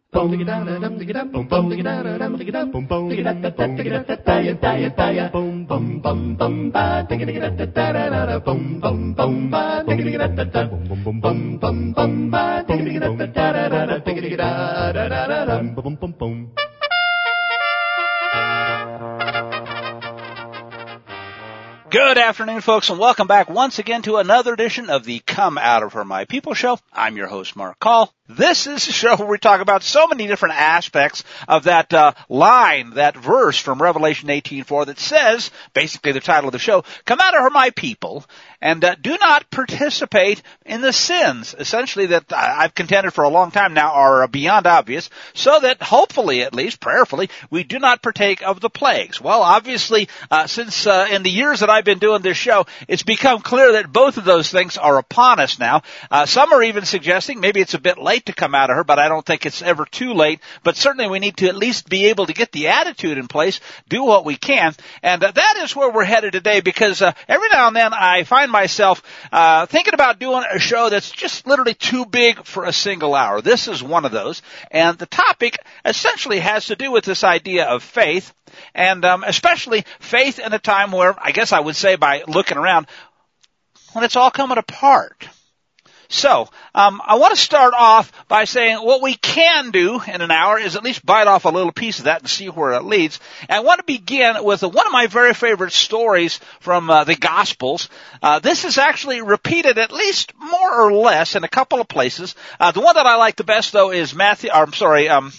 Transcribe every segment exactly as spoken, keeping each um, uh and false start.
Good afternoon, folks, and welcome back once again to another edition of the Come Out of Her My People show. I'm your host, Mark Call. This is a show where we talk about so many different aspects of that uh, line, that verse from Revelation eighteen four that says, basically the title of the show, come out of her, my people, and uh, do not participate in the sins, essentially, that I've contended for a long time now are beyond obvious, so that hopefully, at least prayerfully, we do not partake of the plagues. Well, obviously, uh, since uh, in the years that I've been doing this show, it's become clear that both of those things are upon us now. Uh, some are even suggesting maybe it's a bit late to come out of her, but I don't think it's ever too late. But certainly we need to at least be able to get the attitude in place, do what we can. And uh, that is where we're headed today, because uh, every now and then I find myself uh thinking about doing a show that's just literally too big for a single hour. This is one of those. And the topic essentially has to do with this idea of faith, and um, especially faith in a time where, I guess I would say by looking around, when it's all coming apart. So, um, I want to start off by saying what we can do in an hour is at least bite off a little piece of that and see where it leads. And I want to begin with one of my very favorite stories from uh, the Gospels. Uh, this is actually repeated at least more or less in a couple of places. Uh, the one that I like the best, though, is Matthew, or I'm sorry, um,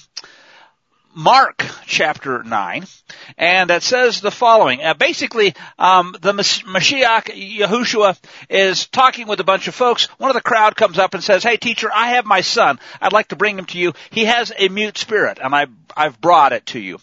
Mark chapter nine, and it says the following. Uh, basically, um, the Mashiach, Yahushua, is talking with a bunch of folks. One of the crowd comes up and says, hey, teacher, I have my son. I'd like to bring him to you. He has a mute spirit, and I, I've brought it to you.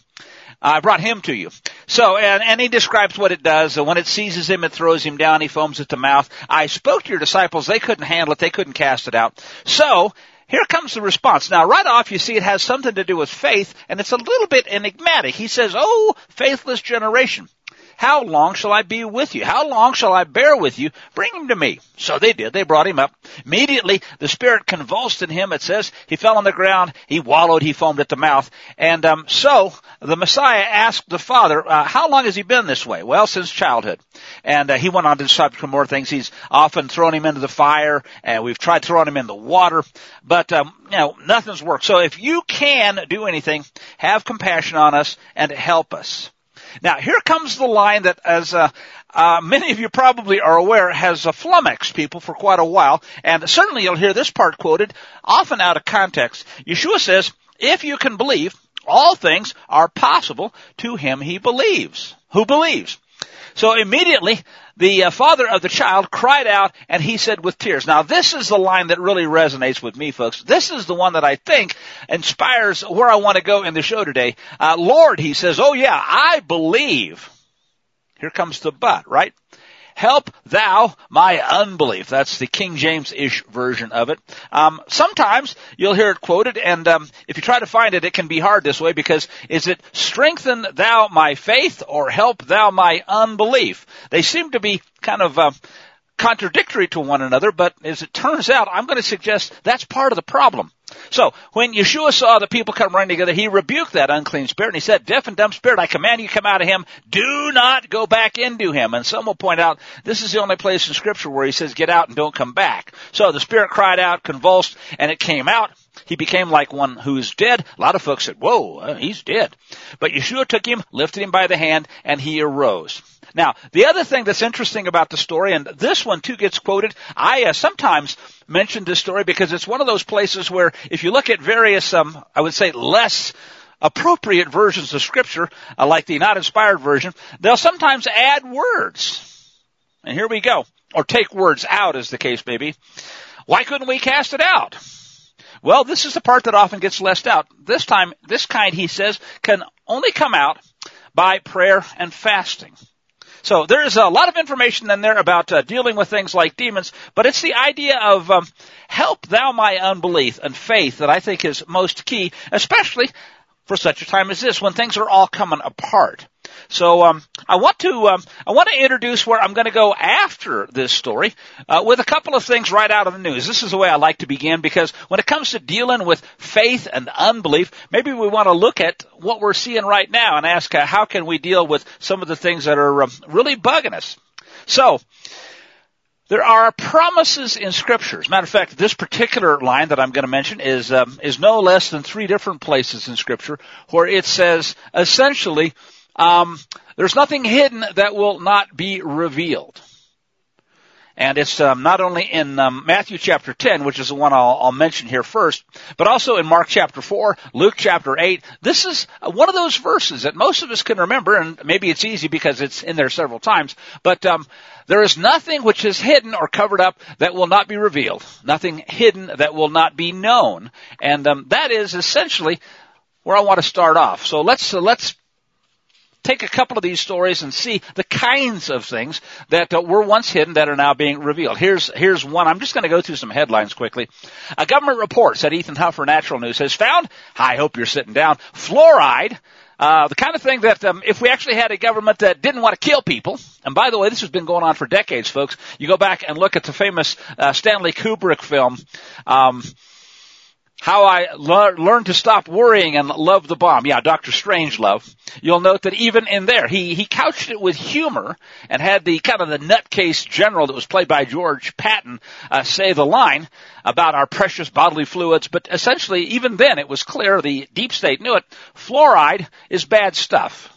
I brought him to you. So, and, and he describes what it does. And when it seizes him, it throws him down. He foams at the mouth. I spoke to your disciples. They couldn't handle it. They couldn't cast it out. So, here comes the response. Now, right off, you see it has something to do with faith, and it's a little bit enigmatic. He says, oh, faithless generation, how long shall I be with you? How long shall I bear with you? Bring him to me. So they did. They brought him up. Immediately, the spirit convulsed in him. It says he fell on the ground. He wallowed. He foamed at the mouth. And um, so the Messiah asked the father, uh, how long has he been this way? Well, since childhood. And uh, he went on to describe some more things. He's often thrown him into the fire, and we've tried throwing him in the water. But, um, you know, nothing's worked. So if you can do anything, have compassion on us and help us. Now, here comes the line that, as uh, uh, many of you probably are aware, has uh, flummoxed people for quite a while. And certainly you'll hear this part quoted, often out of context. Yeshua says, if you can believe, all things are possible to him he believes. Who believes? So immediately, the uh, father of the child cried out, and he said with tears. Now, this is the line that really resonates with me, folks. This is the one that I think inspires where I want to go in the show today. Uh, Lord, he says, oh yeah, I believe. Here comes the but, right? Help thou my unbelief. That's the King James-ish version of it. Um, sometimes you'll hear it quoted, and um, if you try to find it, it can be hard this way, because is it strengthen thou my faith or help thou my unbelief? They seem to be kind of uh, contradictory to one another, but as it turns out, I'm going to suggest that's part of the problem. So, when Yeshua saw the people come running together, he rebuked that unclean spirit, and he said, deaf and dumb spirit, I command you to come out of him. Do not go back into him. And some will point out, this is the only place in Scripture where he says, get out and don't come back. So the spirit cried out, convulsed, and it came out. He became like one who's dead. A lot of folks said, whoa, uh, he's dead. But Yeshua took him, lifted him by the hand, and he arose. Now, the other thing that's interesting about the story, and this one too gets quoted, I uh, sometimes mention this story because it's one of those places where if you look at various, um, I would say less appropriate versions of Scripture, uh, like the not inspired version, they'll sometimes add words. And here we go. Or take words out, as the case may be. Why couldn't we cast it out? Well, this is the part that often gets left out. This time, this kind, he says, can only come out by prayer and fasting. So there's a lot of information in there about uh, dealing with things like demons, but it's the idea of um, help thou my unbelief and faith that I think is most key, especially for such a time as this, when things are all coming apart. So um, I want to um, I want to introduce where I'm going to go after this story uh, with a couple of things right out of the news. This is the way I like to begin, because when it comes to dealing with faith and unbelief, maybe we want to look at what we're seeing right now and ask uh, how can we deal with some of the things that are um, really bugging us. So there are promises in Scripture. As a matter of fact, this particular line that I'm going to mention is um, is no less than three different places in Scripture where it says essentially, um, there's nothing hidden that will not be revealed. And it's um, not only in um, Matthew chapter ten, which is the one I'll, I'll mention here first, but also in Mark chapter four, Luke chapter eight. This is one of those verses that most of us can remember, and maybe it's easy because it's in there several times. But um, there is nothing which is hidden or covered up that will not be revealed. Nothing hidden that will not be known. And um, that is essentially where I want to start off. So let's uh, let's. take a couple of these stories and see the kinds of things that uh, were once hidden that are now being revealed. Here's here's one. I'm just going to go through some headlines quickly. A government report, said Ethan Huff for Natural News, has found, I hope you're sitting down, fluoride, uh, the kind of thing that um, if we actually had a government that didn't want to kill people, and by the way, this has been going on for decades, folks. You go back and look at the famous uh, Stanley Kubrick film, um, How I le- Learned to Stop Worrying and Love the Bomb. Yeah, Doctor Strangelove. You'll note that even in there, he, he couched it with humor and had the kind of the nutcase general that was played by George Patton uh, say the line about our precious bodily fluids. But essentially, even then, it was clear, the deep state knew it, fluoride is bad stuff.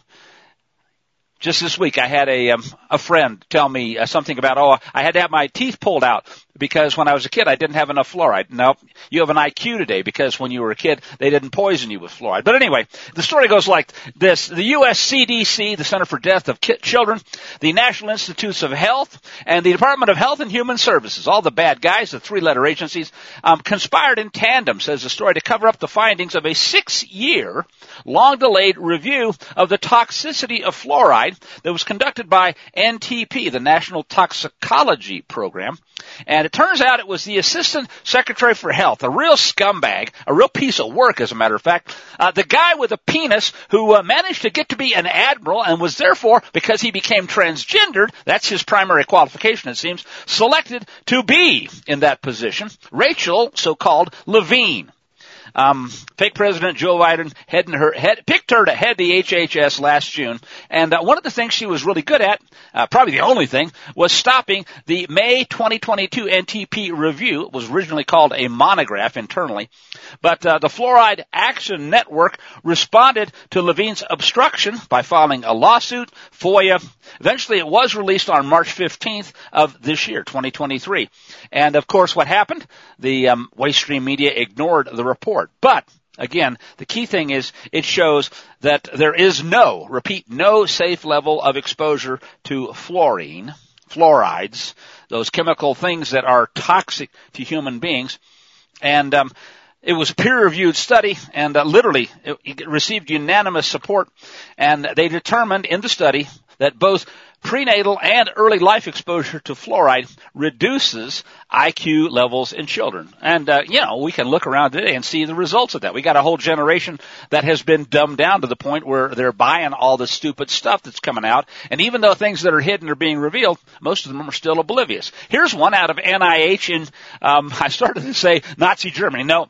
Just this week, I had a um, a friend tell me uh, something about, oh, I had to have my teeth pulled out because when I was a kid, I didn't have enough fluoride. No, you have an I Q today because when you were a kid, they didn't poison you with fluoride. But anyway, the story goes like this. The U S C D C, the Center for Death of Children, the National Institutes of Health, and the Department of Health and Human Services, all the bad guys, the three-letter agencies, um, conspired in tandem, says the story, to cover up the findings of a six-year, long-delayed review of the toxicity of fluoride that was conducted by N T P, the National Toxicology Program. And it turns out it was the Assistant Secretary for Health, a real scumbag, a real piece of work, as a matter of fact, uh, the guy with a penis who uh, managed to get to be an admiral and was therefore, because he became transgendered, that's his primary qualification, it seems, selected to be in that position, Rachel, so-called Levine. Um, fake President Joe Biden heading her, head, picked her to head the H H S last June. And uh, one of the things she was really good at, uh, probably the only thing, was stopping the May twenty twenty-two N T P review. It was originally called a monograph internally. But uh, the Fluoride Action Network responded to Levine's obstruction by filing a lawsuit, FOIA. Eventually, it was released on March fifteenth of this year, twenty twenty-three. And, of course, what happened? The um, waste stream media ignored the report. But, again, the key thing is it shows that there is no, repeat, no safe level of exposure to fluorine, fluorides, those chemical things that are toxic to human beings. And um, it was a peer-reviewed study, and uh, literally it, it received unanimous support. And they determined in the study that both prenatal and early life exposure to fluoride reduces I Q levels in children. And, uh, you know, we can look around today and see the results of that. We got a whole generation that has been dumbed down to the point where they're buying all the stupid stuff that's coming out. And even though things that are hidden are being revealed, most of them are still oblivious. Here's one out of N I H in, um, I started to say Nazi Germany. No,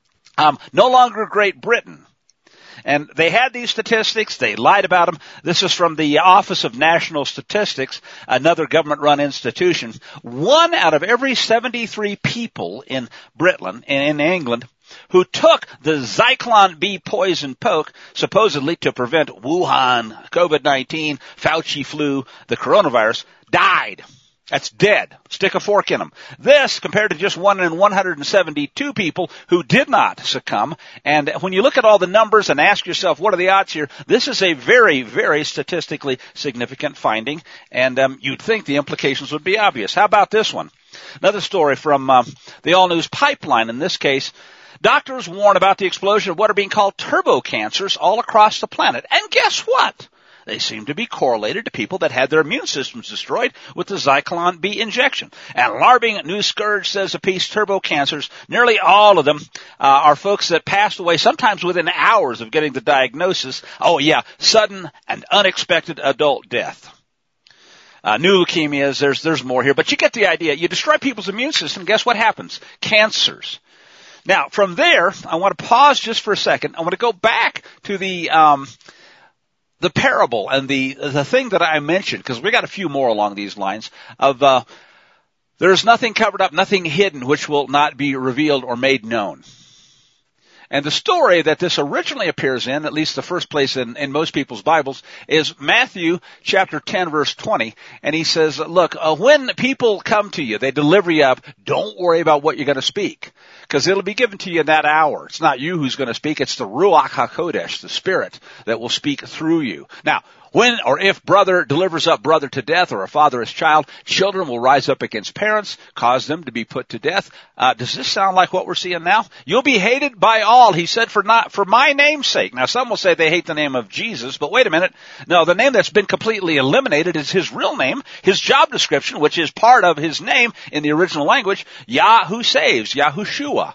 um, no longer Great Britain. And they had these statistics. They lied about them. This is from the Office of National Statistics, another government-run institution. One out of every seventy-three people in Britain, in England, who took the Zyklon B poison poke, supposedly to prevent Wuhan, COVID nineteen, Fauci flu, the coronavirus, died. That's dead. Stick a fork in them. This compared to just one in one hundred seventy-two people who did not succumb. And when you look at all the numbers and ask yourself, what are the odds here? This is a very, very statistically significant finding. And um, you'd think the implications would be obvious. How about this one? Another story from uh, the All News Pipeline. In this case, doctors warn about the explosion of what are being called turbo cancers all across the planet. And guess what? they seem to be correlated to people that had their immune systems destroyed with the Zyklon B injection. And alarming new scourge, says the piece, turbo cancers, nearly all of them uh, are folks that passed away sometimes within hours of getting the diagnosis. Oh yeah, sudden and unexpected adult death. Uh, new leukemias, there's, there's more here, but you get the idea. You destroy people's immune system, guess what happens? Cancers. Now, from there, I want to pause just for a second. I want to go back to the, um, the parable and the, the thing that I mentioned, because we got a few more along these lines of, uh, there's nothing covered up, nothing hidden, which will not be revealed or made known. And the story that this originally appears in, at least the first place in, in most people's Bibles, is Matthew chapter ten, verse twenty. And he says, look, uh, when people come to you, they deliver you up, don't worry about what you're going to speak, because it'll be given to you in that hour. It's not you who's going to speak, it's the Ruach HaKodesh, the Spirit, that will speak through you. Now, when or if brother delivers up brother to death, or a father his child, children will rise up against parents, cause them to be put to death. Uh, does this sound like what we're seeing now? You'll be hated by all, he said, for not for my name's sake. Now, some will say they hate the name of Jesus, but wait a minute. No, the name that's been completely eliminated is his real name, his job description, which is part of his name in the original language, Yah who saves, Yahushua.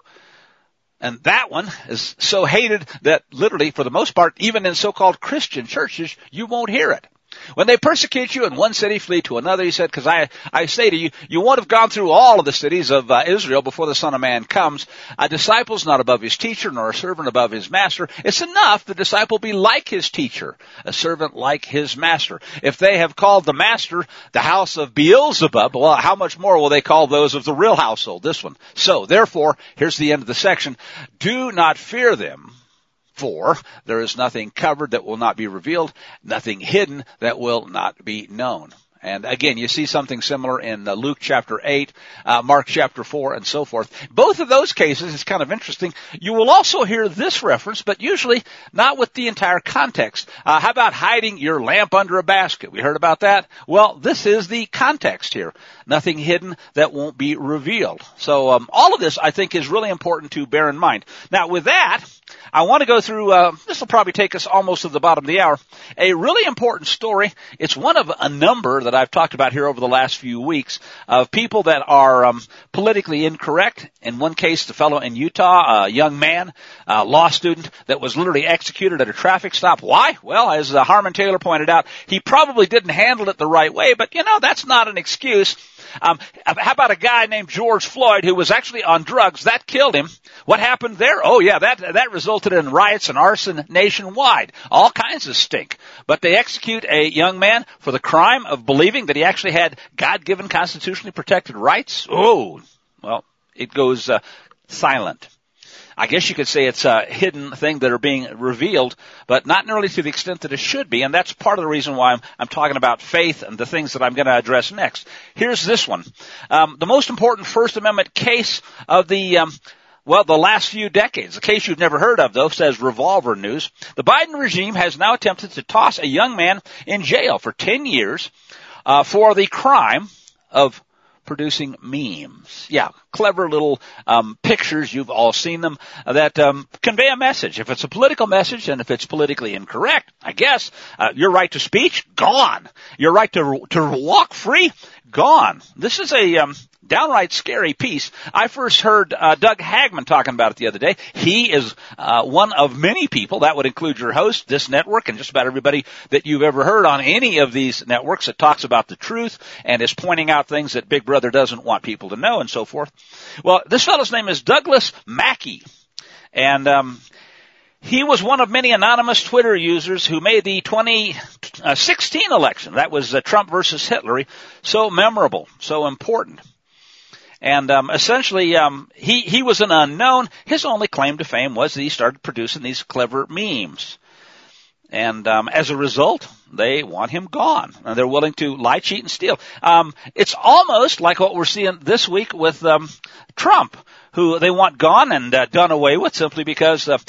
And that one is so hated that literally, for the most part, even in so-called Christian churches, you won't hear it. When they persecute you in one city, flee to another, he said, because I, I say to you, you won't have gone through all of the cities of uh, Israel before the Son of Man comes. A disciple's not above his teacher, nor a servant above his master. It's enough the disciple be like his teacher, a servant like his master. If they have called the master the house of Beelzebub, well, how much more will they call those of the real household, this one? So, therefore, here's the end of the section. Do not fear them. For there is nothing covered that will not be revealed, nothing hidden that will not be known. And again, you see something similar in uh, Luke chapter eight, uh, Mark chapter four, and so forth. Both of those cases, it's kind of interesting. You will also hear this reference, but usually not with the entire context. Uh, how about hiding your lamp under a basket? We heard about that. Well, this is the context here. Nothing hidden that won't be revealed. So um, all of this, I think, is really important to bear in mind. Now, with that, I want to go through, uh, this will probably take us almost to the bottom of the hour, a really important story. It's one of a number that I've talked about here over the last few weeks of people that are um, politically incorrect. In one case, the fellow in Utah, a young man, a law student that was literally executed at a traffic stop. Why? Well, as uh, Harmon Taylor pointed out, he probably didn't handle it the right way, but, you know, that's not an excuse. Um, how about a guy named George Floyd who was actually on drugs? That killed him. What happened there? Oh, yeah, that that resulted in riots and arson nationwide. All kinds of stink. But they execute a young man for the crime of believing that he actually had God-given constitutionally protected rights. Oh, well, it goes uh, silent. I guess you could say it's a hidden thing that are being revealed, but not nearly to the extent that it should be, and that's part of the reason why I'm, I'm talking about faith and the things that I'm going to address next. Here's this one. Um, the most important First Amendment case of the, um, well, the last few decades. A case you've never heard of, though, says Revolver News. The Biden regime has now attempted to toss a young man in jail for ten years uh, for the crime of producing memes. Yeah, clever little um, pictures, you've all seen them, uh, that um, convey a message. If it's a political message and if it's politically incorrect, I guess, uh, your right to speech, gone. Your right to to walk free, gone. This is a um, downright scary piece. I first heard uh, Doug Hagman talking about it the other day. He is uh, one of many people, that would include your host, this network, and just about everybody that you've ever heard on any of these networks that talks about the truth and is pointing out things that Big Brother doesn't want people to know and so forth. Well, this fellow's name is Douglas Mackey, and um he was one of many anonymous Twitter users who made the twenty sixteen election, that was uh, Trump versus Hitler, so memorable, so important. And um essentially, um he, he was an unknown. His only claim to fame was that he started producing these clever memes. And um as a result, they want him gone. And they're willing to lie, cheat, and steal. Um It's almost like what we're seeing this week with um Trump, who they want gone and uh, done away with simply because uh,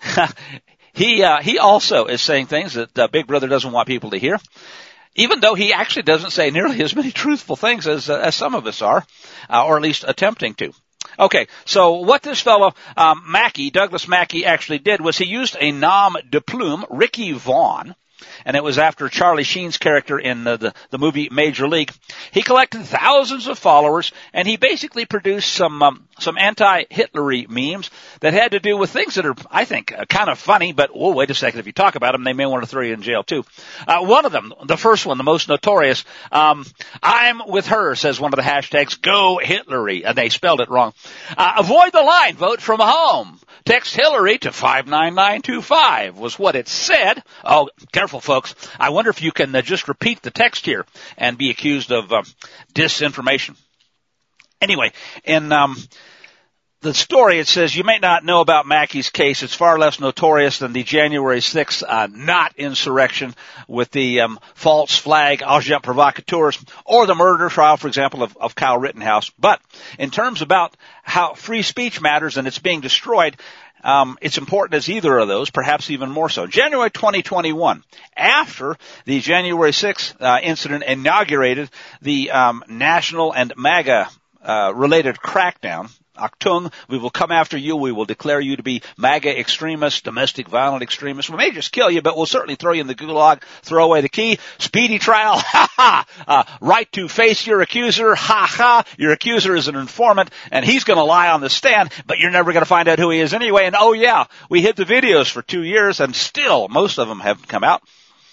he uh, he also is saying things that uh, Big Brother doesn't want people to hear, even though he actually doesn't say nearly as many truthful things as uh, as some of us are, uh, or at least attempting to. Okay, so what this fellow um, Mackey, Douglas Mackey, actually did was he used a nom de plume, Ricky Vaughn, and it was after Charlie Sheen's character in the, the, the movie Major League. He collected thousands of followers, and he basically produced some um, some anti-Hitlery memes that had to do with things that are, I think, uh, kind of funny, but, oh, wait a second, if you talk about them, they may want to throw you in jail, too. Uh, one of them, the first one, the most notorious, um, I'm with her, says one of the hashtags, go Hitlery, and they spelled it wrong. Uh, avoid the line, vote from home. Text Hillary to five nine nine two five was what it said. Oh, careful, folks. I wonder if you can uh, just repeat the text here and be accused of uh, disinformation. Anyway, in um, the story, it says, you may not know about Mackey's case. It's far less notorious than the January sixth uh, not insurrection with the um, false flag agent provocateurs or the murder trial, for example, of, of Kyle Rittenhouse. But in terms about how free speech matters and it's being destroyed, um, it's important as either of those, perhaps even more so. January twenty twenty-one, after the January sixth uh, incident inaugurated the um, national and MAGA uh, related crackdown, Achtung, we will come after you. We will declare you to be MAGA extremists, domestic violent extremists. We may just kill you, but we'll certainly throw you in the gulag, throw away the key, speedy trial, ha ha, uh, right to face your accuser, ha ha. Your accuser is an informant, and he's going to lie on the stand, but you're never going to find out who he is anyway. And oh yeah, we hid the videos for two years, and still most of them haven't come out.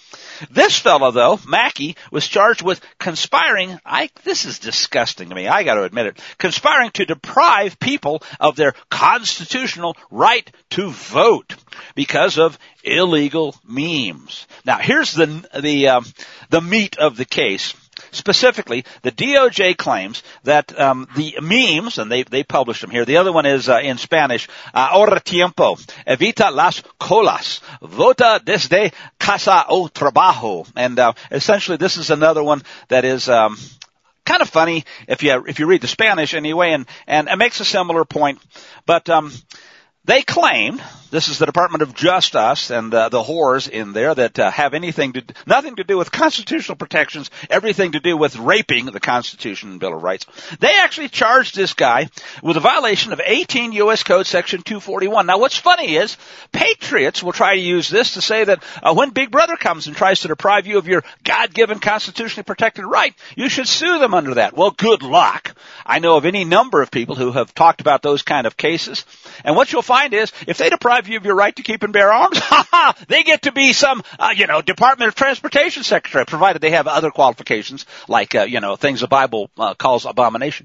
This fellow, though, Mackey, was charged with conspiring. I, this is disgusting to me. I got to admit it. Conspiring to deprive people of their constitutional right to vote because of illegal memes. Now, here's the the um, the meat of the case. Specifically, the D O J claims that um, the memes, and they they published them here. The other one is uh, in Spanish. Uh, Ahora tiempo, evita las colas, vota desde casa o trabajo, and uh, essentially this is another one that is um, kind of funny if you if you read the Spanish anyway, and and it makes a similar point, but um, they claimed, this is the Department of Justice and uh, the whores in there that uh, have anything to, nothing to do with constitutional protections, everything to do with raping the Constitution and Bill of Rights. They actually charged this guy with a violation of eighteen U S Code Section two forty-one. Now, what's funny is patriots will try to use this to say that uh, when Big Brother comes and tries to deprive you of your God-given constitutionally protected right, you should sue them under that. Well, good luck. I know of any number of people who have talked about those kind of cases, and what you'll find is if they deprive you of your right to keep and bear arms, ha ha, they get to be some, uh, you know, Department of Transportation secretary, provided they have other qualifications like, uh, you know, things the Bible uh, calls abomination.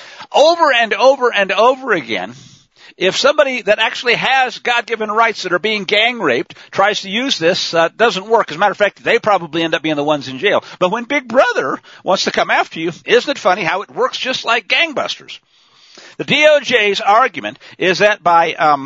Over and over and over again, if somebody that actually has God-given rights that are being gang raped tries to use this, uh, doesn't work. As a matter of fact, they probably end up being the ones in jail. But when Big Brother wants to come after you, isn't it funny how it works just like gangbusters? The D O J's argument is that by um,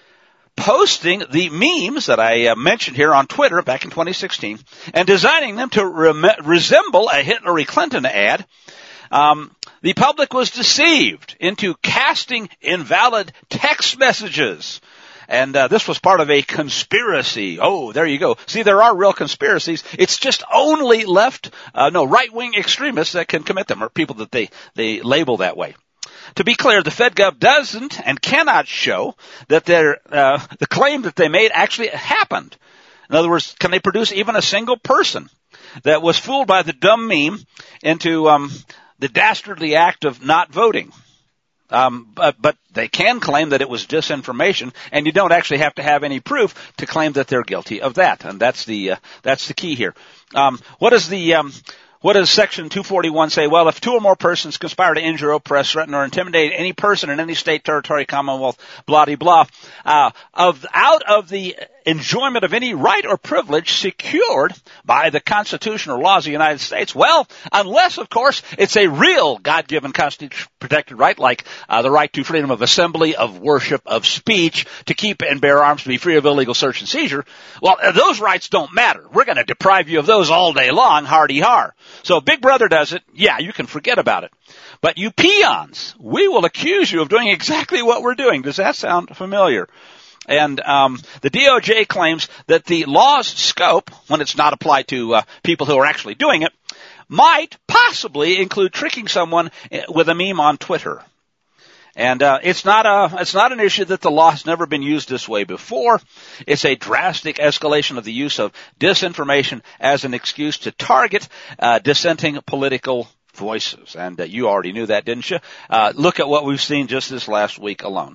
posting the memes that I uh, mentioned here on Twitter back in twenty sixteen and designing them to rem- resemble a Hillary Clinton ad, um, the public was deceived into casting invalid text messages. And uh, this was part of a conspiracy. Oh, there you go. See, there are real conspiracies. It's just only left, uh, no, right-wing extremists that can commit them, or people that they, they label that way. To be clear, the FedGov doesn't and cannot show that their, uh, the claim that they made actually happened. In other words, can they produce even a single person that was fooled by the dumb meme into um, the dastardly act of not voting? Um, but, but they can claim that it was disinformation, and you don't actually have to have any proof to claim that they're guilty of that. And that's the uh, that's the key here. Um, what is the um, What does Section two forty-one say? Well, if two or more persons conspire to injure, oppress, threaten, or intimidate any person in any state, territory, commonwealth, blah, blah, blah, uh, of, out of the enjoyment of any right or privilege secured by the Constitution or laws of the United States, well, unless, of course, it's a real God-given constitution-protected right, like uh, the right to freedom of assembly, of worship, of speech, to keep and bear arms, to be free of illegal search and seizure, well, those rights don't matter. We're going to deprive you of those all day long, hardy-har. So if Big Brother does it, yeah, you can forget about it. But you peons, we will accuse you of doing exactly what we're doing. Does that sound familiar? And um, the D O J claims that the law's scope, when it's not applied to uh, people who are actually doing it, might possibly include tricking someone with a meme on Twitter. And uh, it's not a it's not an issue that the law has never been used this way before. It's a drastic escalation of the use of disinformation as an excuse to target uh, dissenting political voices. And uh, you already knew that, didn't you? Uh, look at what we've seen just this last week alone.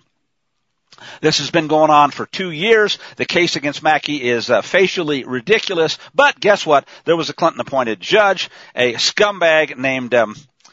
This has been going on for two years. The case against Mackey is uh, facially ridiculous. But guess what? There was a Clinton-appointed judge, a scumbag named um,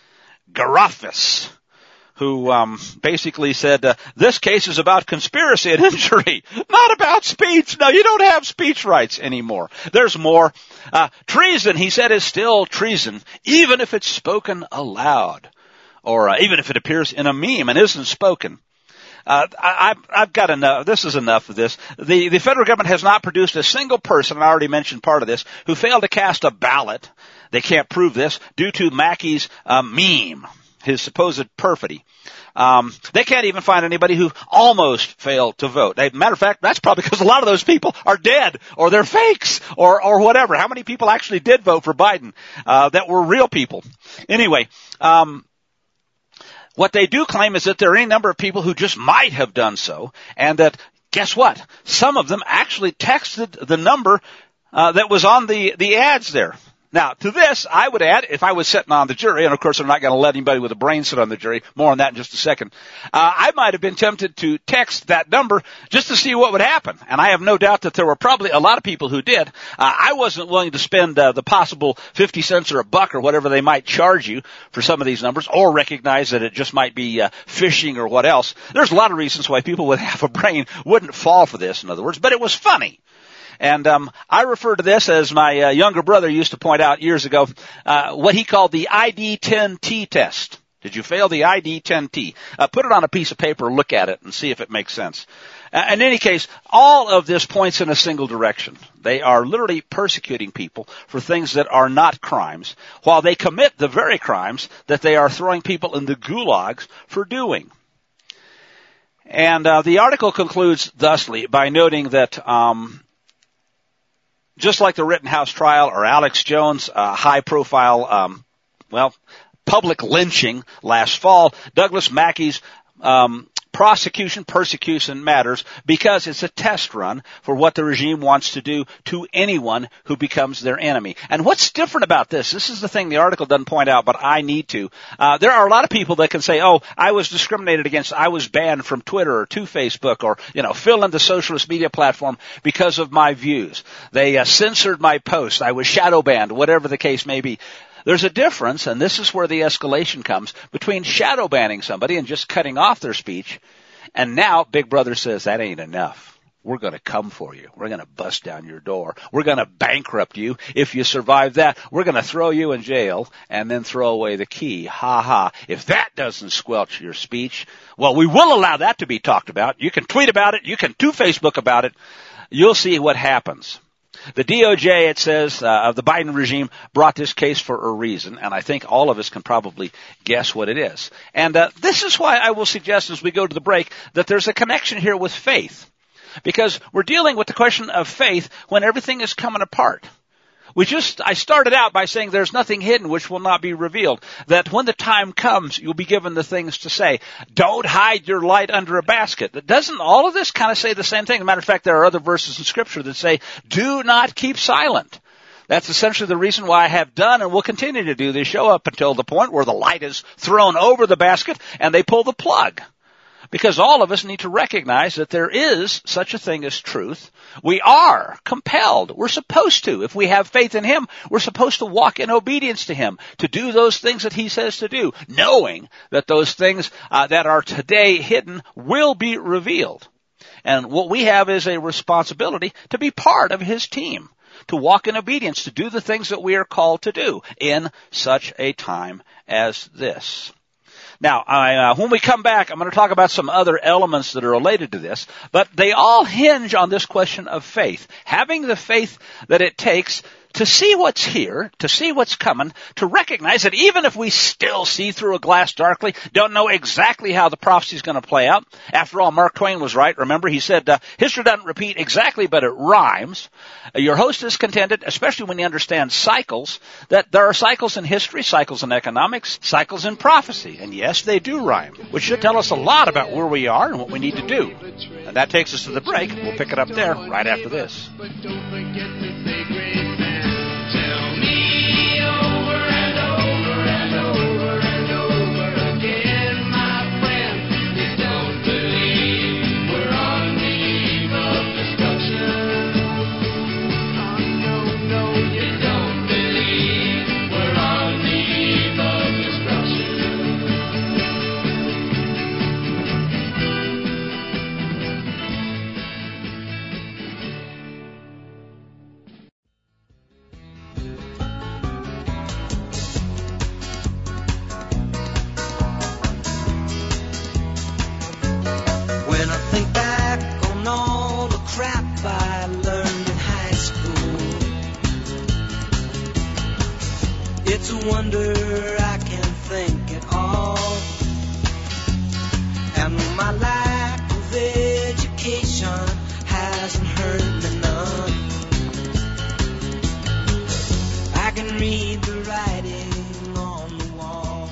Garofis, who um, basically said, uh, this case is about conspiracy and injury, not about speech. No, you don't have speech rights anymore. There's more. Uh, treason, he said, is still treason, even if it's spoken aloud, or uh, even if it appears in a meme and isn't spoken. Uh, I, I've got enough. This is enough of this. The, the federal government has not produced a single person, and I already mentioned part of this, who failed to cast a ballot. They can't prove this due to Mackey's uh, meme, his supposed perfidy. Um, they can't even find anybody who almost failed to vote. As a matter of fact, that's probably because a lot of those people are dead, or they're fakes, or, or whatever. How many people actually did vote for Biden, uh, that were real people? Anyway, um, what they do claim is that there are any number of people who just might have done so, and that, guess what? Some of them actually texted the number uh, that was on the, the ads there. Now, to this, I would add, if I was sitting on the jury, and of course I'm not going to let anybody with a brain sit on the jury, more on that in just a second, uh, I might have been tempted to text that number just to see what would happen. And I have no doubt that there were probably a lot of people who did. Uh, I wasn't willing to spend uh, the possible fifty cents or a buck or whatever they might charge you for some of these numbers, or recognize that it just might be uh, phishing or what else. There's a lot of reasons why people with half a brain wouldn't fall for this, in other words, but it was funny. And um I refer to this, as my uh, younger brother used to point out years ago, uh what he called the I D ten T test. Did you fail the I D ten T? Uh, put it on a piece of paper, look at it, and see if it makes sense. Uh, in any case, all of this points in a single direction. They are literally persecuting people for things that are not crimes, while they commit the very crimes that they are throwing people in the gulags for doing. And uh, the article concludes thusly by noting that um just like the Rittenhouse trial or Alex Jones' uh, high-profile, um, well, public lynching last fall, Douglas Mackey's um, prosecution, persecution matters because it's a test run for what the regime wants to do to anyone who becomes their enemy. And what's different about this? This is the thing the article doesn't point out, but I need to. Uh, there are a lot of people that can say, oh, I was discriminated against, I was banned from Twitter or to Facebook, or, you know, fill in the socialist media platform because of my views. They uh, censored my post, I was shadow banned, whatever the case may be. There's a difference, and this is where the escalation comes, between shadow banning somebody and just cutting off their speech, and now Big Brother says that ain't enough. We're going to come for you. We're going to bust down your door. We're going to bankrupt you. If you survive that, we're going to throw you in jail and then throw away the key. Ha ha. If that doesn't squelch your speech, well, we will allow that to be talked about. You can tweet about it. You can do Facebook about it. You'll see what happens. The D O J, it says, uh, of the Biden regime brought this case for a reason, and I think all of us can probably guess what it is. And uh, this is why I will suggest as we go to the break that there's a connection here with faith, because we're dealing with the question of faith when everything is coming apart. We just, I started out by saying there's nothing hidden which will not be revealed. That when the time comes, you'll be given the things to say. Don't hide your light under a basket. Doesn't all of this kind of say the same thing? As a matter of fact, there are other verses in Scripture that say, do not keep silent. That's essentially the reason why I have done and will continue to do this show up until the point where the light is thrown over the basket and they pull the plug. Because all of us need to recognize that there is such a thing as truth. We are compelled. We're supposed to. If we have faith in Him, we're supposed to walk in obedience to Him, to do those things that He says to do, knowing that those things uh, that are today hidden will be revealed. And what we have is a responsibility to be part of His team, to walk in obedience, to do the things that we are called to do in such a time as this. Now, I, uh, when we come back, I'm going to talk about some other elements that are related to this, but they all hinge on this question of faith. Having the faith that it takes to see what's here, to see what's coming, to recognize that even if we still see through a glass darkly, don't know exactly how the prophecy is going to play out. After all, Mark Twain was right. Remember, he said, uh, history doesn't repeat exactly, but it rhymes. Uh, your host has contended, especially when you understand cycles, that there are cycles in history, cycles in economics, cycles in prophecy. And yes, they do rhyme, which should tell us a lot about where we are and what we need to do. And that takes us to the break. We'll pick it up there right after this. But don't forget to say great man. Tell me over and over and over and over again, my friend. You don't believe we're on the eve of destruction. Oh, no, no, you don't believe we're on the eve of destruction. When I think back on all the crap I learned in high school, it's a wonder I can think at all. And my lack of education hasn't hurt me none. I can read the writing on the wall.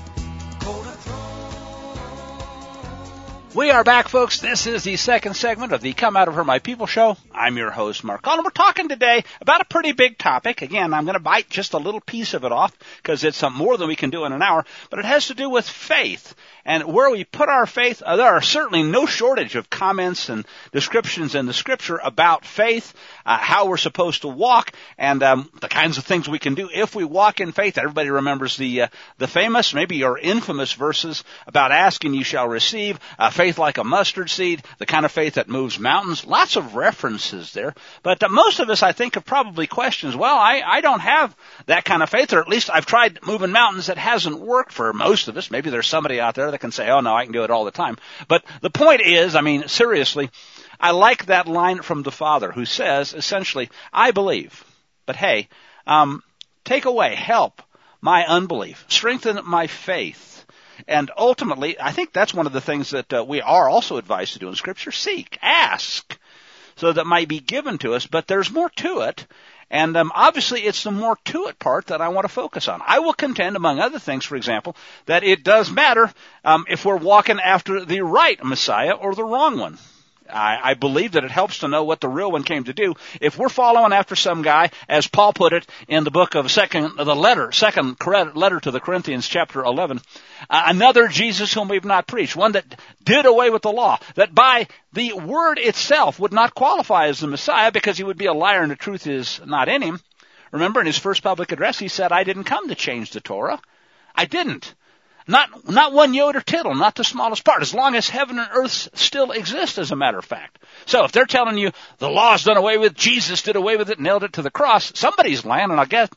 We are back, folks. This is the second segment of the Come Out of Her My People show. I'm your host, Mark Call, and we're talking today about a pretty big topic. Again, I'm going to bite just a little piece of it off because it's uh, more than we can do in an hour, but it has to do with faith and where we put our faith. Uh, there are certainly no shortage of comments and descriptions in the Scripture about faith, uh, how we're supposed to walk, and um, the kinds of things we can do if we walk in faith. Everybody remembers the uh, the famous, maybe or infamous verses about asking you shall receive, uh, faith like a mustard seed, the kind of faith that moves mountains. Lots of references there. But uh, most of us, I think, have probably questions. Well, I, I don't have that kind of faith, or at least I've tried moving mountains. That hasn't worked for most of us. Maybe there's somebody out there that can say, oh, no, I can do it all the time. But the point is, I mean, seriously, I like that line from the Father who says, essentially, I believe, but hey, um, take away, help my unbelief, strengthen my faith. And ultimately, I think that's one of the things that uh, we are also advised to do in Scripture. Seek, ask, so that might be given to us. But there's more to it. And um, obviously, it's the more to it part that I want to focus on. I will contend, among other things, for example, that it does matter um, if we're walking after the right Messiah or the wrong one. I, I believe that it helps to know what the real one came to do. If we're following after some guy, as Paul put it in the book of second, the letter, second letter to the Corinthians, chapter eleven, uh, another Jesus whom we've not preached, one that did away with the law, that by the word itself would not qualify as the Messiah because he would be a liar and the truth is not in him. Remember, in his first public address, he said, I didn't come to change the Torah. I didn't. Not, not one yod or tittle, not the smallest part, as long as heaven and earth still exist, as a matter of fact. So if they're telling you the law's done away with, Jesus did away with it, nailed it to the cross, somebody's lying, and I guess,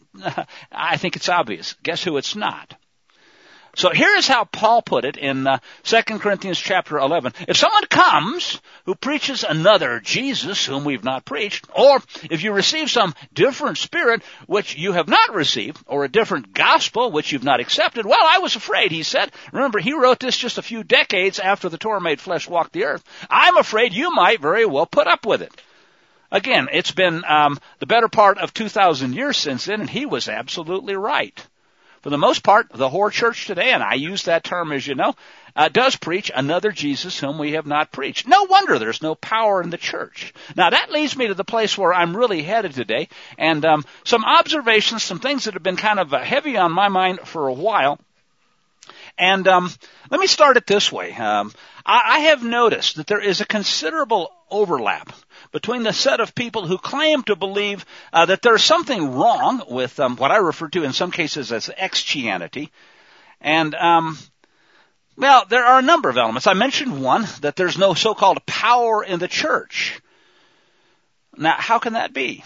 I think it's obvious. Guess who it's not? So here's how Paul put it in uh, Second Corinthians chapter eleven. If someone comes who preaches another Jesus whom we've not preached, or if you receive some different spirit which you have not received, or a different gospel which you've not accepted, well, I was afraid, he said. Remember, he wrote this just a few decades after the Torah made flesh walk the earth. I'm afraid you might very well put up with it. Again, it's been um, the better part of two thousand years since then, and he was absolutely right. For the most part, the whore church today, and I use that term as you know, uh, does preach another Jesus whom we have not preached. No wonder there's no power in the church. Now that leads me to the place where I'm really headed today, and um, some observations, some things that have been kind of uh, heavy on my mind for a while. And um, let me start it this way. Um, I, I have noticed that there is a considerable overlap between the set of people who claim to believe uh, that there's something wrong with um, what I refer to in some cases as X-Chianity. And, um, well, there are a number of elements. I mentioned one, that there's no so-called power in the church. Now, how can that be?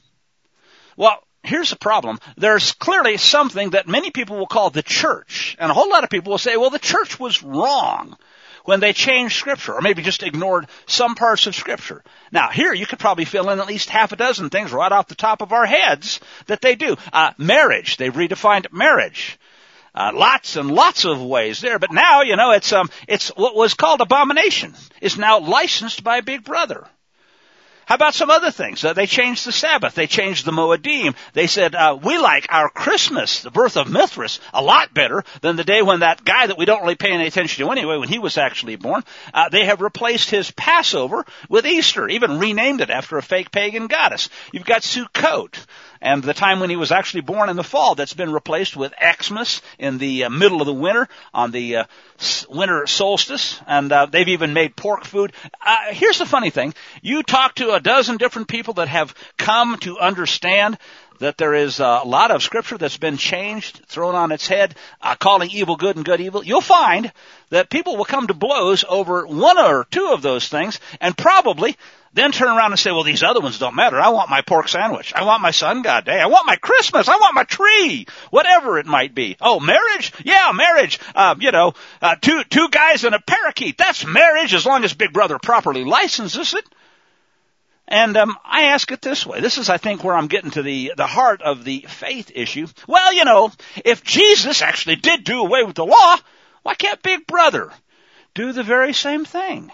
Well, here's the problem. There's clearly something that many people will call the church. And a whole lot of people will say, well, the church was wrong when they changed Scripture, or maybe just ignored some parts of Scripture. Now, here you could probably fill in at least half a dozen things right off the top of our heads that they do. Uh, marriage, they've redefined marriage. Uh, lots and lots of ways there, but now, you know, it's, um, it's what was called abomination is now licensed by Big Brother. How about some other things? Uh, they changed the Sabbath. They changed the Moedim. They said, uh, we like our Christmas, the birth of Mithras, a lot better than the day when that guy that we don't really pay any attention to anyway, when he was actually born. Uh, they have replaced his Passover with Easter, even renamed it after a fake pagan goddess. You've got Sukkot, and the time when he was actually born in the fall, that's been replaced with Xmas in the uh, middle of the winter, on the uh, winter solstice, and uh, they've even made pork food. Uh, here's the funny thing. You talk to a dozen different people that have come to understand that there is a lot of Scripture that's been changed, thrown on its head, uh, calling evil good and good evil. You'll find that people will come to blows over one or two of those things, and probably then turn around and say, well, these other ones don't matter. I want my pork sandwich. I want my sun god day. I want my Christmas. I want my tree. Whatever it might be. Oh, marriage? Yeah, marriage. Uh, you know, uh, two, two guys and a parakeet. That's marriage as long as Big Brother properly licenses it. And um, I ask it this way. This is, I think, where I'm getting to the, the heart of the faith issue. Well, you know, if Jesus actually did do away with the law, why can't Big Brother do the very same thing?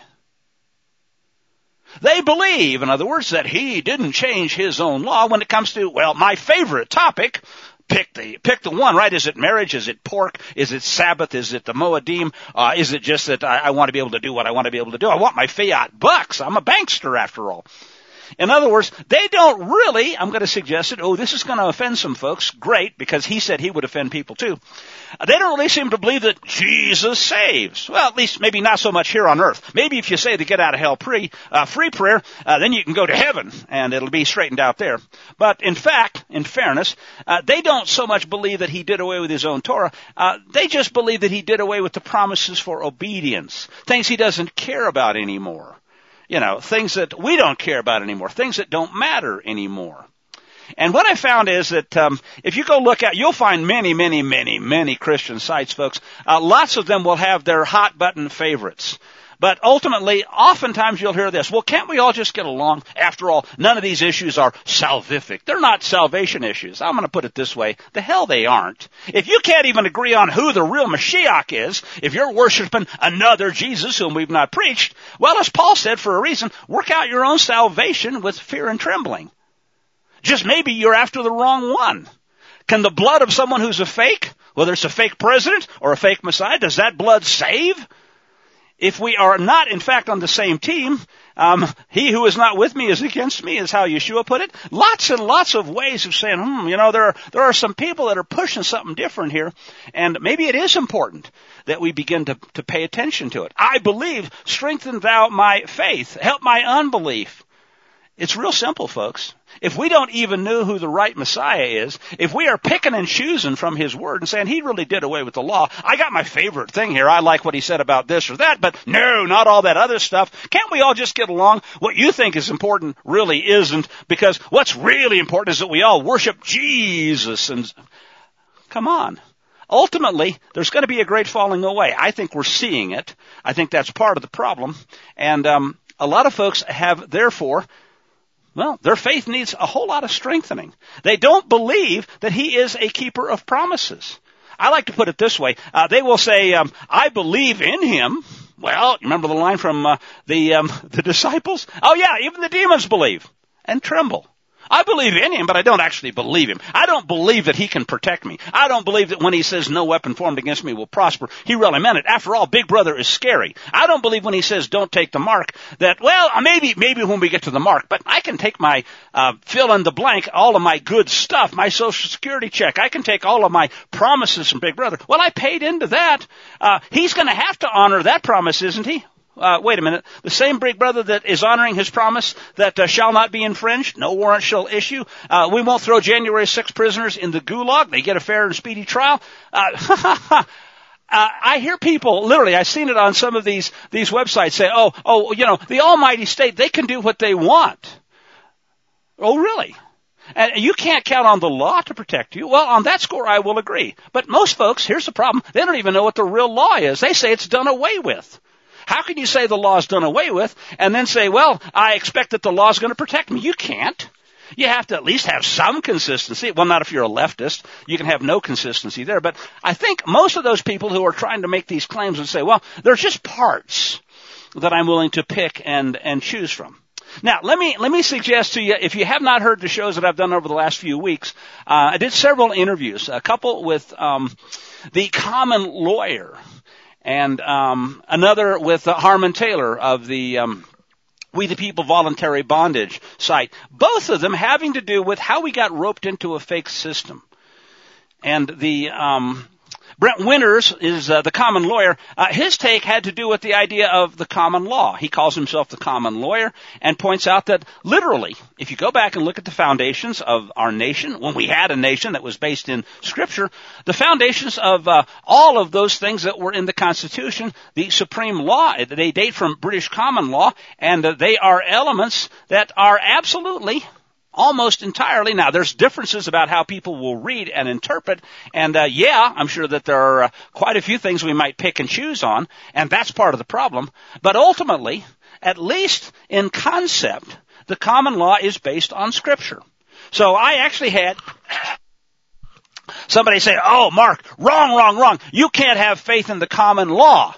They believe, in other words, that he didn't change his own law when it comes to, well, my favorite topic. Pick the, pick the one, right? Is it marriage? Is it pork? Is it Sabbath? Is it the Moedim? Uh, is it just that I, I want to be able to do what I want to be able to do? I want my fiat bucks. I'm a bankster after all. In other words, they don't really, I'm going to suggest it, oh, this is going to offend some folks. Great, because he said he would offend people too. They don't really seem to believe that Jesus saves. Well, at least maybe not so much here on earth. Maybe if you say the get out of hell free, uh, free prayer, uh, then you can go to heaven and it'll be straightened out there. But in fact, in fairness, uh, they don't so much believe that he did away with his own Torah. Uh, they just believe that he did away with the promises for obedience, things he doesn't care about anymore. You know, things that we don't care about anymore, things that don't matter anymore. And what I found is that um, if you go look at, you'll find many, many, many, many Christian sites, folks. Uh, lots of them will have their hot button favorites. But ultimately, oftentimes you'll hear this, well, can't we all just get along? After all, none of these issues are salvific. They're not salvation issues. I'm going to put it this way. The hell they aren't. If you can't even agree on who the real Mashiach is, if you're worshiping another Jesus whom we've not preached, well, as Paul said, for a reason, work out your own salvation with fear and trembling. Just maybe you're after the wrong one. Can the blood of someone who's a fake, whether it's a fake president or a fake Messiah, does that blood save? If we are not, in fact, on the same team, um, he who is not with me is against me, is how Yeshua put it. Lots and lots of ways of saying, hmm, you know, there are, there are some people that are pushing something different here, and maybe it is important that we begin to, to pay attention to it. I believe, strengthen thou my faith, help my unbelief. It's real simple, folks. If we don't even know who the right Messiah is, if we are picking and choosing from his word and saying he really did away with the law, I got my favorite thing here, I like what he said about this or that, but no, not all that other stuff. Can't we all just get along? What you think is important really isn't, because what's really important is that we all worship Jesus. And come on. Ultimately, there's going to be a great falling away. I think we're seeing it. I think that's part of the problem. And um, a lot of folks have, therefore, well, their faith needs a whole lot of strengthening. They don't believe that he is a keeper of promises. I like to put it this way. Uh, they will say, um, I believe in him. Well, remember the line from uh, the um, the disciples? Oh, yeah, even the demons believe and tremble. I believe in him, but I don't actually believe him. I don't believe that he can protect me. I don't believe that when he says no weapon formed against me will prosper, he really meant it. After all, Big Brother is scary. I don't believe when he says don't take the mark that, well, maybe maybe when we get to the mark, but I can take my uh, fill in the blank, all of my good stuff, my Social Security check. I can take all of my promises from Big Brother. Well, I paid into that. Uh, he's going to have to honor that promise, isn't he? Uh, wait a minute. The same Big Brother that is honoring his promise that uh, shall not be infringed, no warrant shall issue. Uh, we won't throw January sixth prisoners in the gulag. They get a fair and speedy trial. Uh, uh, I hear people, literally, I've seen it on some of these, these websites say, oh, oh, you know, the almighty state, they can do what they want. Oh, really? And you can't count on the law to protect you. Well, on that score, I will agree. But most folks, here's the problem, they don't even know what the real law is. They say it's done away with. How can you say the law is done away with and then say, well, I expect that the law is going to protect me? You can't. You have to at least have some consistency. Well, not if you're a leftist. You can have no consistency there. But I think most of those people who are trying to make these claims would say, well, there's just parts that I'm willing to pick and, and choose from. Now, let me, let me suggest to you, if you have not heard the shows that I've done over the last few weeks, uh, I did several interviews, a couple with, um, the Common Lawyer and, um, another with uh, Harmon Taylor of the, um, We the People Voluntary Bondage site. Both of them having to do with how we got roped into a fake system. And the, um, Brent Winters is uh, the Common Lawyer. Uh, his take had to do with the idea of the common law. He calls himself the Common Lawyer and points out that literally, if you go back and look at the foundations of our nation, when we had a nation that was based in Scripture, the foundations of uh, all of those things that were in the Constitution, the supreme law, they date from British common law, and uh, they are elements that are absolutely almost entirely. Now, there's differences about how people will read and interpret, and uh, yeah, I'm sure that there are uh, quite a few things we might pick and choose on, and that's part of the problem. But ultimately, at least in concept, the common law is based on Scripture. So I actually had somebody say, oh, Mark, wrong, wrong, wrong. You can't have faith in the common law.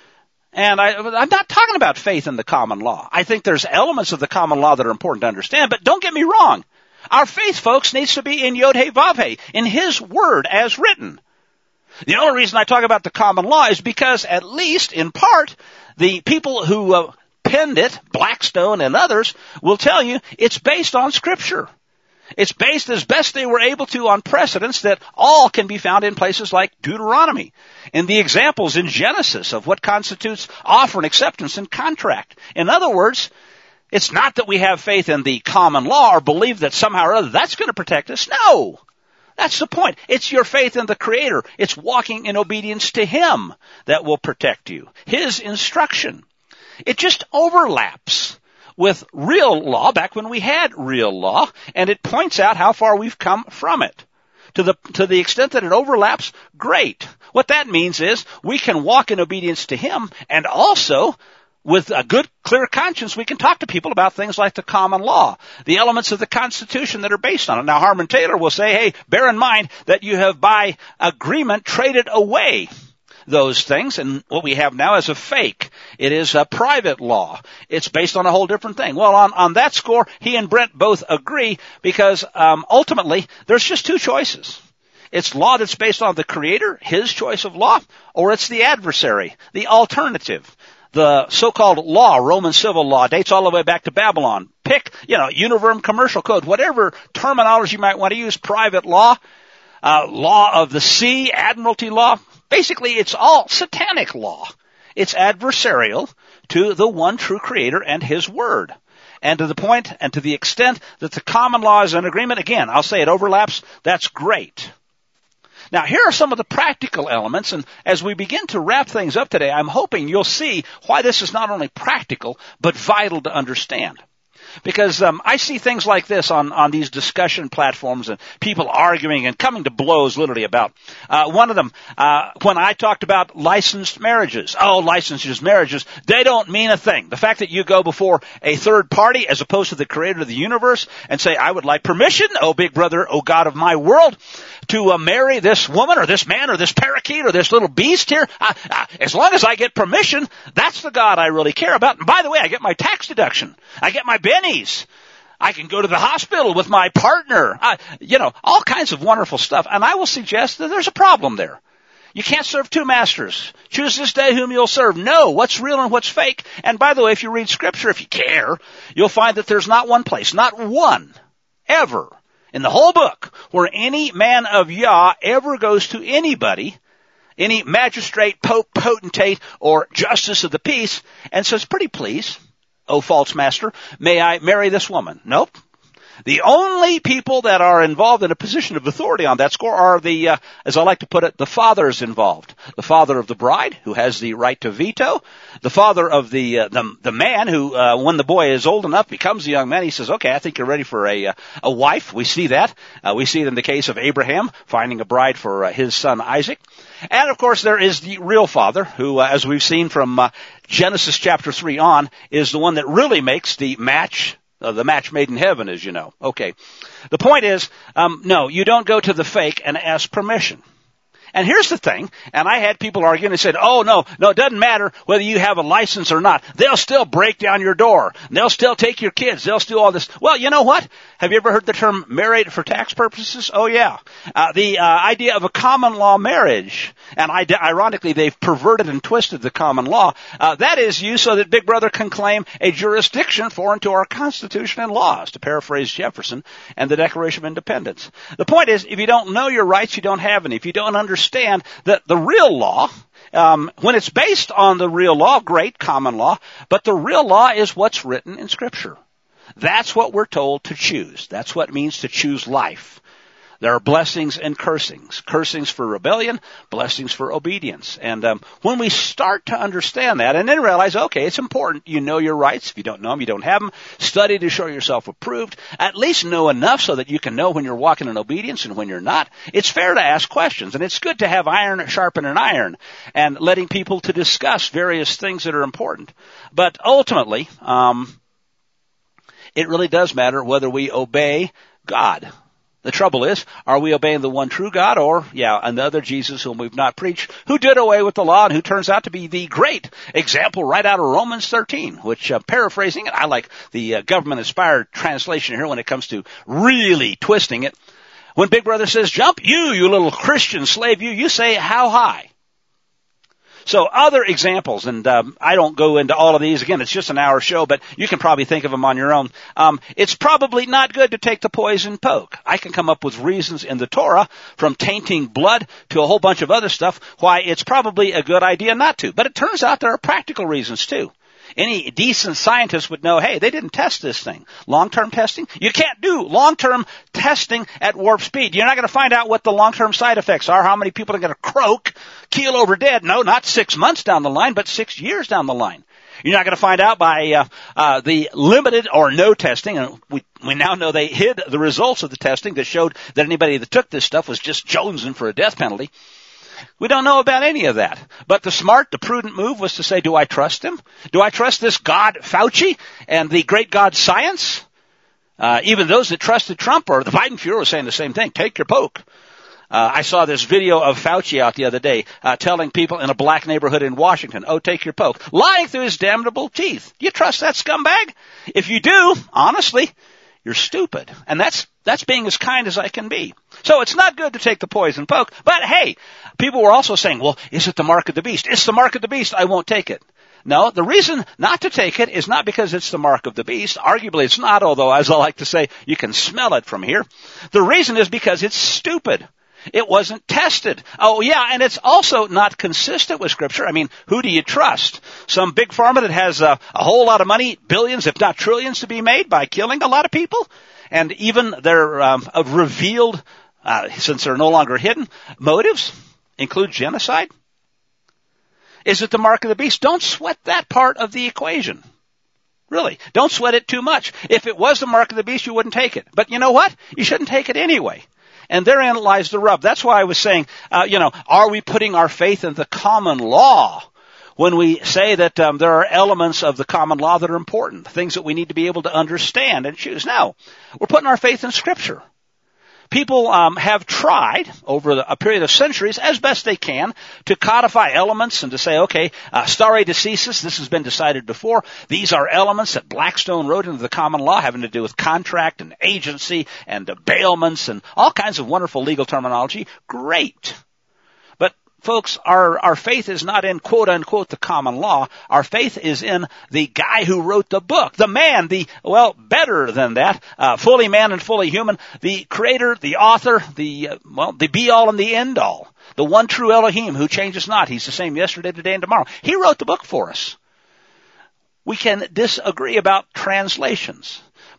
And I, I'm not talking about faith in the common law. I think there's elements of the common law that are important to understand, but don't get me wrong. Our faith, folks, needs to be in Yod He Vav He, in His Word as written. The only reason I talk about the common law is because, at least in part, the people who uh, penned it, Blackstone and others, will tell you it's based on Scripture. It's based as best they were able to on precedents that all can be found in places like Deuteronomy, and the examples in Genesis of what constitutes offer and acceptance and contract. In other words, it's not that we have faith in the common law or believe that somehow or other that's going to protect us. No! That's the point. It's your faith in the Creator. It's walking in obedience to Him that will protect you. His instruction. It just overlaps with real law, back when we had real law, and it points out how far we've come from it. To the, to the extent that it overlaps, great. What that means is we can walk in obedience to Him, and also, with a good, clear conscience, we can talk to people about things like the common law, the elements of the Constitution that are based on it. Now, Harmon Taylor will say, hey, bear in mind that you have by agreement traded away those things, and what we have now is a fake. It is a private law. It's based on a whole different thing. Well, on, on that score, he and Brent both agree because um, ultimately there's just two choices. It's law that's based on the Creator, His choice of law, or it's the adversary, the alternative. The so-called law, Roman civil law, dates all the way back to Babylon. Pick, you know, Uniform Commercial Code, whatever terminology you might want to use, private law, uh, law of the sea, admiralty law. Basically, it's all satanic law. It's adversarial to the one true Creator and His Word. And to the point and to the extent that the common law is an agreement, again, I'll say it overlaps, that's great. Now, here are some of the practical elements, and as we begin to wrap things up today, I'm hoping you'll see why this is not only practical, but vital to understand. Because um, I see things like this on, on these discussion platforms and people arguing and coming to blows literally about. Uh, one of them, uh, when I talked about licensed marriages, oh, licensed marriages, they don't mean a thing. The fact that you go before a third party as opposed to the Creator of the universe and say, I would like permission, oh big brother, oh God of my world, to uh, marry this woman or this man or this parakeet or this little beast here, uh, uh, as long as I get permission, that's the God I really care about. And by the way, I get my tax deduction. I get my bennies. I can go to the hospital with my partner. Uh, you know, all kinds of wonderful stuff. And I will suggest that there's a problem there. You can't serve two masters. Choose this day whom you'll serve. No, what's real and what's fake. And by the way, if you read Scripture, if you care, you'll find that there's not one place, not one, ever, in the whole book, where any man of Yah ever goes to anybody, any magistrate, pope, potentate, or justice of the peace, and says, pretty please, O false master, may I marry this woman? Nope. The only people that are involved in a position of authority on that score are the, uh, as I like to put it, the fathers involved. The father of the bride, who has the right to veto. The father of the uh, the, the man who, uh, when the boy is old enough, becomes a young man. He says, okay, I think you're ready for a uh, a wife. We see that. Uh, we see it in the case of Abraham finding a bride for uh, his son Isaac. And, of course, there is the real father who, uh, as we've seen from uh, Genesis chapter three on, is the one that really makes the match Uh, the match made in heaven, as you know. Okay. The point is, um, no, you don't go to the fake and ask permission. And here's the thing, and I had people arguing and said, oh, no, no, it doesn't matter whether you have a license or not. They'll still break down your door. They'll still take your kids. They'll still all this. Well, you know what? Have you ever heard the term married for tax purposes? Oh, yeah. Uh, the uh, idea of a common law marriage, and I, ironically, they've perverted and twisted the common law. Uh, that is used so that Big Brother can claim a jurisdiction foreign to our Constitution and laws, to paraphrase Jefferson and the Declaration of Independence. The point is, if you don't know your rights, you don't have any. If you don't understand Understand that the real law, um, when it's based on the real law, great common law, but the real law is what's written in Scripture. That's what we're told to choose. That's what it means to choose life. There are blessings and cursings. Cursings for rebellion, blessings for obedience. And um, when we start to understand that and then realize, okay, it's important. You know your rights. If you don't know them, you don't have them. Study to show yourself approved. At least know enough so that you can know when you're walking in obedience and when you're not. It's fair to ask questions. And it's good to have iron sharpening iron and letting people to discuss various things that are important. But ultimately, um, it really does matter whether we obey God. The trouble is, are we obeying the one true God or, yeah, another Jesus whom we've not preached, who did away with the law and who turns out to be the great example right out of Romans thirteen, which, uh, paraphrasing it, I like the uh, government-inspired translation here when it comes to really twisting it. When Big Brother says, jump, you, you little Christian slave, you, you say, how high? So other examples, and um, I don't go into all of these. Again, it's just an hour show, but you can probably think of them on your own. Um, it's probably not good to take the poison poke. I can come up with reasons in the Torah, from tainting blood to a whole bunch of other stuff, why it's probably a good idea not to. But it turns out there are practical reasons, too. Any decent scientist would know, hey, they didn't test this thing. Long-term testing? You can't do long-term testing at warp speed. You're not going to find out what the long-term side effects are, how many people are going to croak, keel over dead. No, not six months down the line, but six years down the line. You're not going to find out by uh, uh, the limited or no testing. And we, we now know they hid the results of the testing that showed that anybody that took this stuff was just jonesing for a death penalty. We don't know about any of that. But the smart, the prudent move was to say, do I trust him? Do I trust this God Fauci and the great God science? Uh, even those that trusted Trump or the Biden Fuhrer were saying the same thing. Take your poke. Uh, I saw this video of Fauci out the other day uh, telling people in a black neighborhood in Washington, oh, take your poke, lying through his damnable teeth. Do you trust that scumbag? If you do, honestly, you're stupid. And that's that's being as kind as I can be. So it's not good to take the poison poke. But, hey, people were also saying, well, is it the mark of the beast? It's the mark of the beast. I won't take it. No, the reason not to take it is not because it's the mark of the beast. Arguably, it's not, although, as I like to say, you can smell it from here. The reason is because it's stupid. It wasn't tested. Oh, yeah, and it's also not consistent with Scripture. I mean, who do you trust? Some big pharma that has a, a whole lot of money, billions, if not trillions, to be made by killing a lot of people? And even their um, revealed, uh, since they're no longer hidden, motives include genocide? Is it the mark of the beast? Don't sweat that part of the equation. Really, don't sweat it too much. If it was the mark of the beast, you wouldn't take it. But you know what? You shouldn't take it anyway. And therein lies the rub. That's why I was saying, uh, you know, are we putting our faith in the common law when we say that um, there are elements of the common law that are important, things that we need to be able to understand and choose? No, we're putting our faith in Scripture. People um, have tried over a period of centuries, as best they can, to codify elements and to say, okay, uh, stare decisis, this has been decided before. These are elements that Blackstone wrote into the common law having to do with contract and agency and uh, bailments and all kinds of wonderful legal terminology. Great. Folks, our, our faith is not in quote unquote the common law. Our faith is in the guy who wrote the book, the man, the, well, better than that, uh, fully man and fully human, the creator, the author, the, uh, well, the be all and the end all, the one true Elohim who changes not. He's the same yesterday, today, and tomorrow. He wrote the book for us. We can disagree about translations,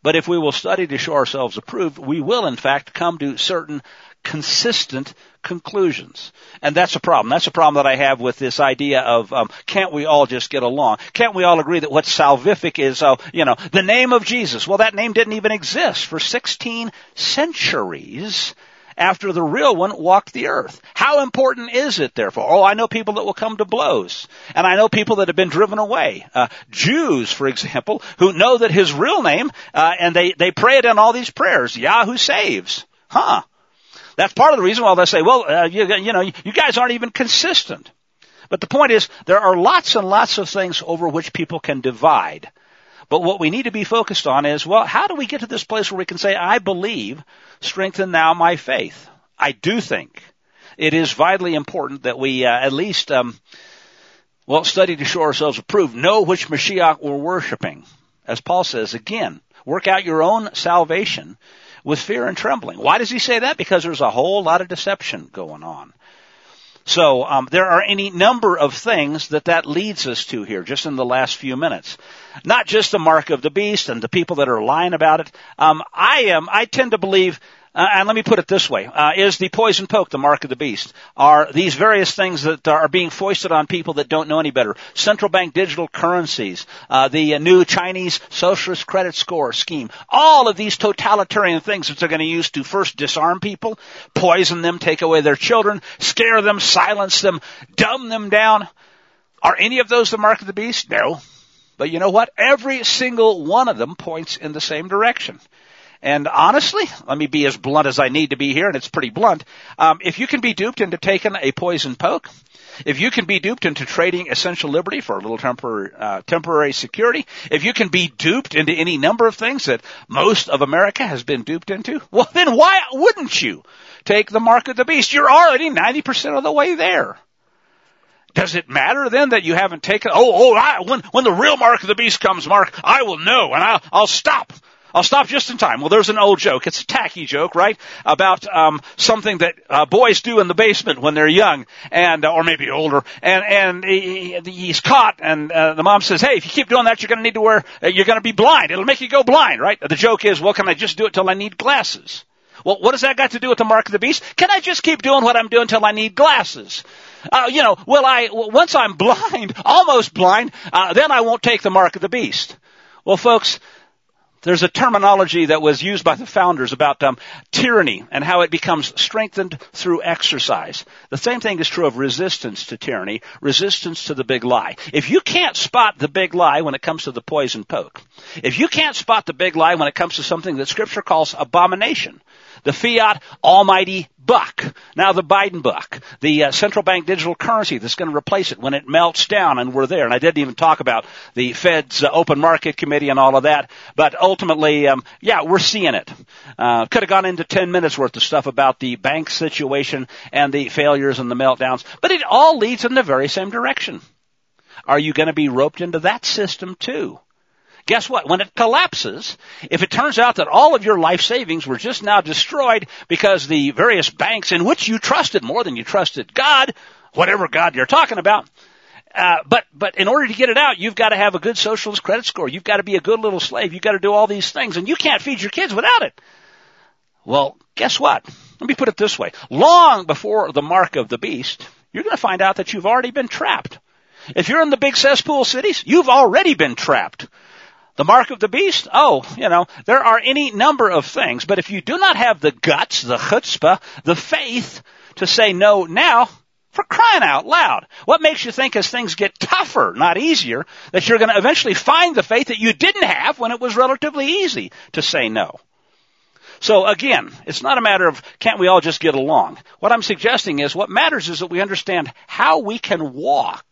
But if we will study to show ourselves approved, we will in fact come to certain consistent conclusions. And that's a problem. That's a problem that I have with this idea of um, can't we all just get along? Can't we all agree that what's salvific is, uh, you know, the name of Jesus? Well, that name didn't even exist for sixteen centuries after the real one walked the earth. How important is it, therefore? Oh, I know people that will come to blows. And I know people that have been driven away. Uh, Jews, for example, who know that his real name, uh, and they, they pray it in all these prayers, Yahweh saves. Huh. That's part of the reason why they say, well, uh, you, you know, you guys aren't even consistent. But the point is, there are lots and lots of things over which people can divide. But what we need to be focused on is, well, how do we get to this place where we can say, I believe, strengthen thou my faith? I do think it is vitally important that we uh, at least, um, well, study to show ourselves approved, know which Mashiach we're worshiping. As Paul says, again, work out your own salvation with fear and trembling. Why does he say that? Because there's a whole lot of deception going on. So um, there are any number of things that that leads us to here, just in the last few minutes. Not just the mark of the beast and the people that are lying about it. Um, I am. I tend to believe. Uh, and let me put it this way, uh, is the poison poke the mark of the beast? Are these various things that are being foisted on people that don't know any better? Central bank digital currencies, uh, the uh, new Chinese socialist credit score scheme, all of these totalitarian things that they're going to use to first disarm people, poison them, take away their children, scare them, silence them, dumb them down. Are any of those the mark of the beast? No. But you know what? Every single one of them points in the same direction. And honestly, let me be as blunt as I need to be here, and it's pretty blunt. Um, if you can be duped into taking a poison poke, if you can be duped into trading essential liberty for a little temporary, uh, temporary security, if you can be duped into any number of things that most of America has been duped into, well, then why wouldn't you take the mark of the beast? You're already ninety percent of the way there. Does it matter then that you haven't taken, oh, oh, I, when, when the real mark of the beast comes, Mark, I will know, and I'll, I'll stop. I'll stop just in time. Well, there's an old joke. It's a tacky joke, right? About um something that uh, boys do in the basement when they're young, and uh, or maybe older. And and he, he's caught, and uh, the mom says, "Hey, if you keep doing that, you're going to need to wear. Uh, you're going to be blind. It'll make you go blind, right?" The joke is, well, can I just do it till I need glasses? Well, what does that got to do with the mark of the beast? Can I just keep doing what I'm doing till I need glasses? Uh, you know, will I once I'm blind, almost blind, uh, then I won't take the mark of the beast. Well, folks. There's a terminology that was used by the founders about um, tyranny and how it becomes strengthened through exercise. The same thing is true of resistance to tyranny, resistance to the big lie. If you can't spot the big lie when it comes to the poison poke, if you can't spot the big lie when it comes to something that Scripture calls abomination, the fiat almighty buck, now the Biden buck, the uh, central bank digital currency that's going to replace it when it melts down, and we're there. And I didn't even talk about the Fed's uh, open market committee and all of that, but ultimately, um, yeah, we're seeing it. Uh, could have gone into ten minutes worth of stuff about the bank situation and the failures and the meltdowns, but it all leads in the very same direction. Are you going to be roped into that system too? Guess what? When it collapses, if it turns out that all of your life savings were just now destroyed because the various banks in which you trusted more than you trusted God, whatever God you're talking about, uh, but, but in order to get it out, you've got to have a good socialist credit score. You've got to be a good little slave. You've got to do all these things, and you can't feed your kids without it. Well, guess what? Let me put it this way. Long before the mark of the beast, you're going to find out that you've already been trapped. If you're in the big cesspool cities, you've already been trapped. The mark of the beast? Oh, you know, there are any number of things, but if you do not have the guts, the chutzpah, the faith to say no now, for crying out loud, what makes you think as things get tougher, not easier, that you're going to eventually find the faith that you didn't have when it was relatively easy to say no? So again, it's not a matter of can't we all just get along. What I'm suggesting is what matters is that we understand how we can walk.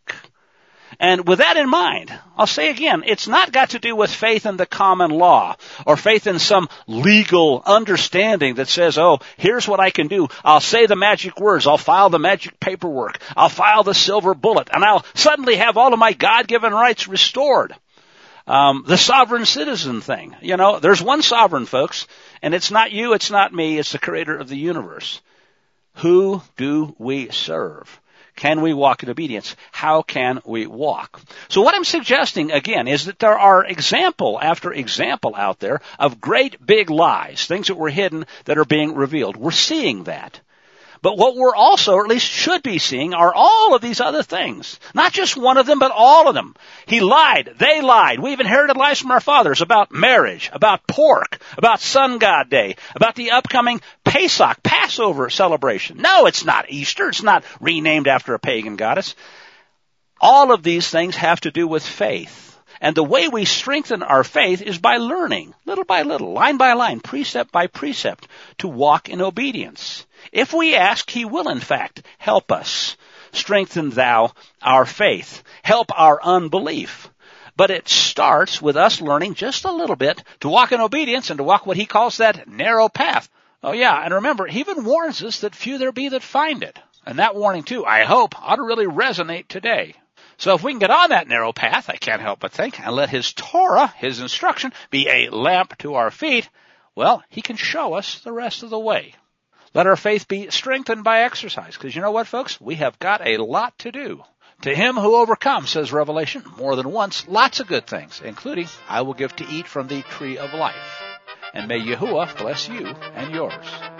And with that in mind, I'll say again, it's not got to do with faith in the common law or faith in some legal understanding that says, oh, here's what I can do. I'll say the magic words. I'll file the magic paperwork. I'll file the silver bullet, and I'll suddenly have all of my God-given rights restored. Um, the sovereign citizen thing. You know, there's one sovereign, folks, and it's not you, it's not me, it's the creator of the universe. Who do we serve? Can we walk in obedience? How can we walk? So what I'm suggesting, again, is that there are example after example out there of great big lies, things that were hidden that are being revealed. We're seeing that. But what we're also, or at least should be seeing, are all of these other things. Not just one of them, but all of them. He lied. They lied. We've inherited lies from our fathers about marriage, about pork, about Sun God Day, about the upcoming Pesach, Passover celebration. No, it's not Easter. It's not renamed after a pagan goddess. All of these things have to do with faith. And the way we strengthen our faith is by learning, little by little, line by line, precept by precept, to walk in obedience. If we ask, he will, in fact, help us. Strengthen thou our faith. Help our unbelief. But it starts with us learning just a little bit to walk in obedience and to walk what he calls that narrow path. Oh, yeah, and remember, he even warns us that few there be that find it. And that warning, too, I hope, ought to really resonate today. So if we can get on that narrow path, I can't help but think, and let his Torah, his instruction, be a lamp to our feet, well, he can show us the rest of the way. Let our faith be strengthened by exercise, because you know what, folks? We have got a lot to do. To him who overcomes, says Revelation, more than once, lots of good things, including, I will give to eat from the tree of life. And may Yahuwah bless you and yours.